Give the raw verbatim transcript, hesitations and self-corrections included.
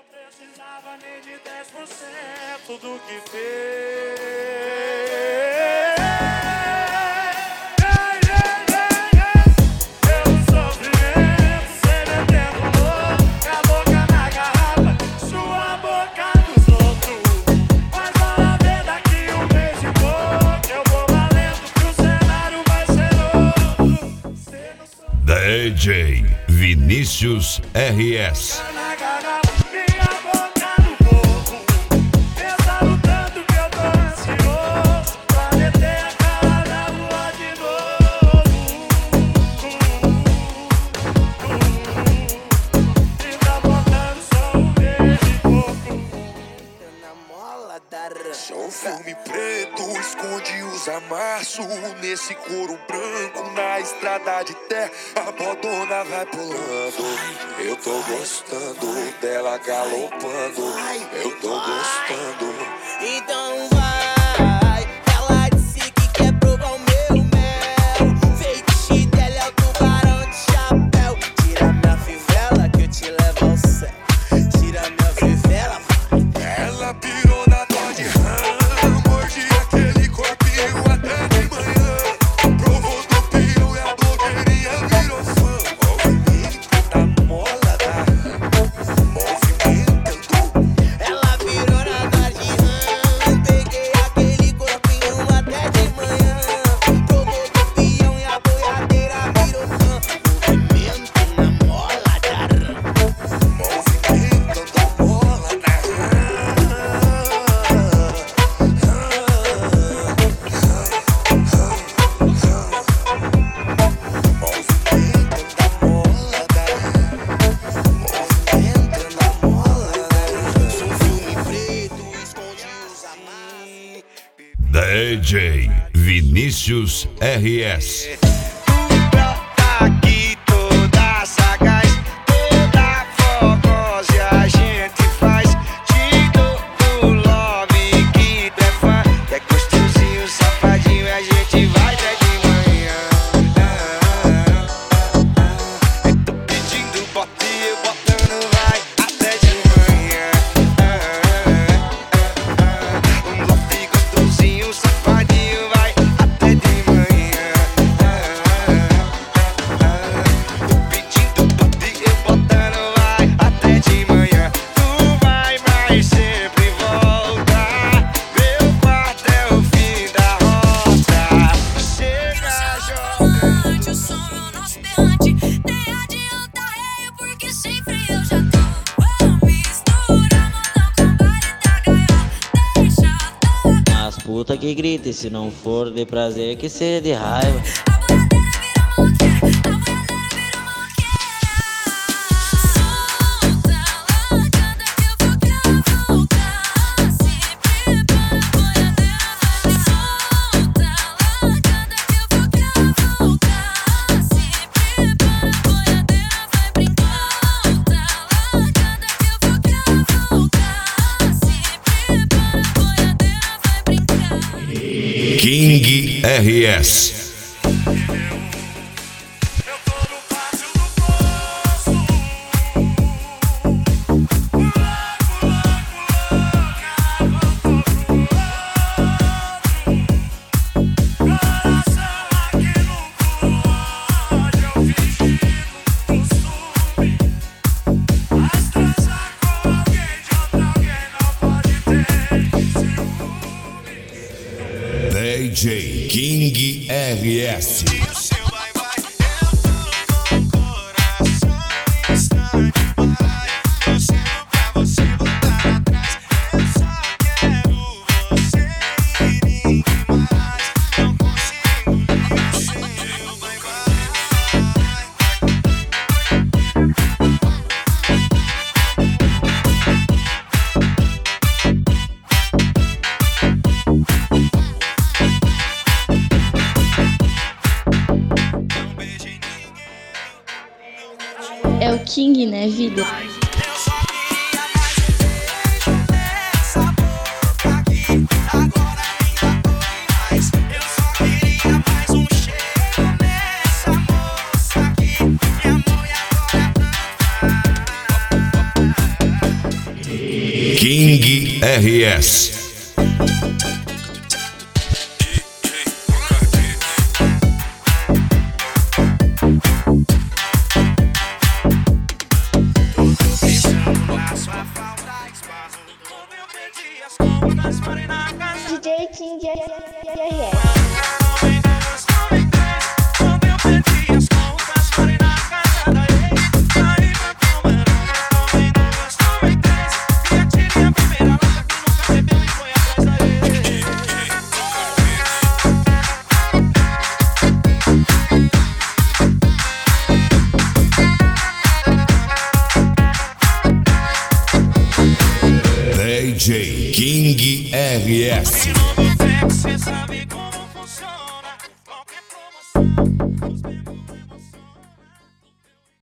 Precisava nem de dez por cento do que fez. Pelo sofrimento, cê metendo louco, com a boca na garrafa, sua boca nos outros. Mas bora ver daqui um mês e pouco, eu vou valendo que o cenário vai ser outro. D J Vinícius R S. Só um filme preto esconde os amassos nesse couro branco na estrada de terra. A bodona vai pulando. Eu tô gostando dela galopando. Eu tô gostando. Então vai. Ela disse que quer provar o meu mel. Feitiço dela é o tubarão de chapéu. Tira minha fivela que eu te levo ao céu. Tira minha fivela. Ela pirou na dó de rã, mordi aquele corpinho até de manhã. Provou do pio e a blogueirinha virou fã. Movimento da mola da movimento. Ela virou na dó de rã, peguei aquele corpinho até de manhã. Provou do pião e a boiadeira virou fã. Movimento na mola da rã. Movimento da mola da rã. D J Vinícius R S. Brota aqui toda sagaz, toda fogosa e a gente faz. Te dou o love que tu é fã. É gostosinho, safadinho, a gente vai até de manhã. Eu tô pedindo bota e eu botando vai até de manhã. Um love gostosinho, safadinho, vai até de manhã. Tô pedindo bota e eu botando vai até de manhã. Tu vai, mas sempre volta. Meu quarto é o fim da rota. Chega, joga. O som é o nosso berrante. Nem adianta reio, porque sem freio eu já tô. Vamos misturar modão com baile da gaiola. Deixa tocar. As puta que grita, e se não for de prazer, que seja de raiva. A boiadeira vira moqueira. A boiadeira vira moqueira. Solta ela, adianta que eu vou cavalgar. Se prepara, a boiadeira vai brincar. Solta ela, adianta que eu vou cavalgar. Se prepara, a boiadeira vai brincar. Solta ela, adianta que eu vou cavalgar. Se prepara, a boiadeira vai brincar. King R S. Eu tô no pátio do poço. Pula, pula, pula, voltou pro outro. Coração aqui no código, eu fingindo costume. Mas transar com alguém de outra alguém não pode ter ciúme. D J King R S. O seu vai, vai, eu tô com o coração está demais. Eu sei pra você voltar atrás. Eu só quero você e ninguém mais. Não consigo o seu vai, vai. É o King, né, vida? Eu só queria mais um beijo nessa boca aqui. Agora ainda tô em mais. Eu só queria mais um cheiro nessa moça aqui. Minha mão e agora King R S. D J King R S. D J King R S. Cê sabe